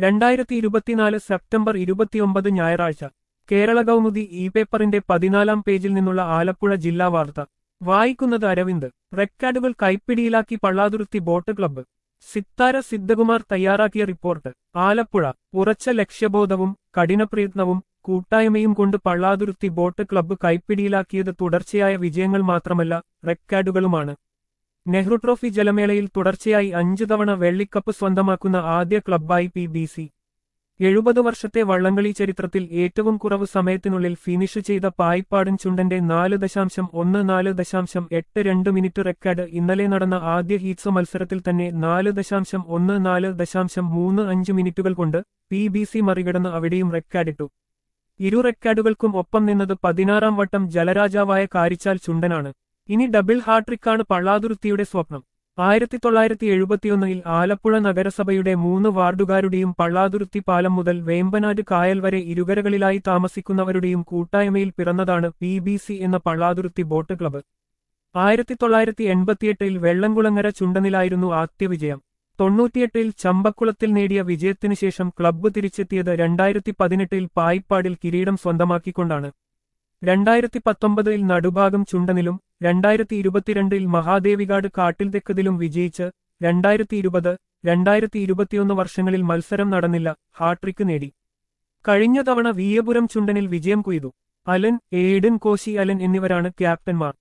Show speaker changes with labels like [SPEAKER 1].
[SPEAKER 1] 2024 September 29 ഞായറാഴ്ച Kerala Kaumudi E പേപ്പറിന്റെ 14-ാം പേജിൽ നിന്നുള്ള ആലപ്പുഴ ജില്ലാ വാർത്ത വായിക്കുന്നത് അരവിന്ദ്. റെക്കാർഡുകൾ കൈപ്പിടിയിലാക്കി പള്ളാതുരുത്തി ബോട്ട് ക്ലബ്ബ്. സിത്താര സിദ്ധകുമാർ തയ്യാറാക്കിയ റിപ്പോർട്ട്. ആലപ്പുഴ. ഉറച്ച ലക്ഷ്യബോധവും കഠിനപ്രയത്നവും കൂട്ടായ്മയും കൊണ്ട് പള്ളാതുരുത്തി ബോട്ട് ക്ലബ്ബ് കൈപ്പിടിയിലാക്കിയത് തുടർച്ചയായ വിജയങ്ങൾ മാത്രമല്ല, റെക്കാർഡുകളുമാണ്. നെഹ്റു ട്രോഫി ജലമേളയിൽ തുടർച്ചയായി 5 തവണ വെള്ളിക്കപ്പ് സ്വന്തമാക്കുന്ന ആദ്യ ക്ലബ്ബായി PBC. 70 വർഷത്തെ വള്ളംകളി ചരിത്രത്തിൽ ഏറ്റവും കുറവ് സമയത്തിനുള്ളിൽ ഫിനിഷ് ചെയ്ത പായിപ്പാടൻ ചുണ്ടന്റെ 4.14.82 മിനിറ്റ് റെക്കാർഡ് ഇന്നലെ നടന്ന ആദ്യ ഹീറ്റ്സ് മത്സരത്തിൽ തന്നെ 4.14.35 മിനിറ്റുകൾ കൊണ്ട് PBC മറികടന്ന് അവിടെയും റെക്കാർഡിട്ടു. ഇരു റെക്കാർഡുകൾക്കും ഒപ്പം നിന്നത് 16-ാം വട്ടം ജലരാജാവായ കാരിച്ചാൽ ചുണ്ടനാണ്. ഇനി ഡബിൾ ഹാട്രിക്കാണ് പള്ളാതുരുത്തിയുടെ സ്വപ്നം. 1971-ൽ ആലപ്പുഴ നഗരസഭയുടെ 3 വാർഡുകാരുടെയും പള്ളാതുരുത്തി പാലം മുതൽ വേമ്പനാട് കായൽ വരെ ഇരുകരകളിലായി താമസിക്കുന്നവരുടെയും കൂട്ടായ്മയിൽ പിറന്നതാണ് PBC എന്ന പള്ളാതുരുത്തി ബോട്ട് ക്ലബ്ബ്. 1988-ൽ വെള്ളംകുളങ്ങര ചുണ്ടനിലായിരുന്നു ആദ്യ വിജയം. 98-ൽ ചമ്പക്കുളത്തിൽ നേടിയ വിജയത്തിനു ശേഷം ക്ലബ്ബ് തിരിച്ചെത്തിയത് 2018-ൽ പായിപ്പാടിൽ കിരീടം സ്വന്തമാക്കിക്കൊണ്ടാണ്. 2019-ൽ നടുഭാഗം ചുണ്ടനിലും 2022-ൽ മഹാദേവികാട് കാട്ടിൽതെക്കതിലും വിജയിച്ച് 2020-2021 വർഷങ്ങളിൽ മത്സരം നടന്നില്ല, ഹാട്രിക്ക് നേടി. കഴിഞ്ഞ തവണ വീയപുരം ചുണ്ടനിൽ വിജയം കൊയ്തു. അലൻ, ഏഡൻ കോശി അലൻ എന്നിവരാണ് ക്യാപ്റ്റന്മാർ.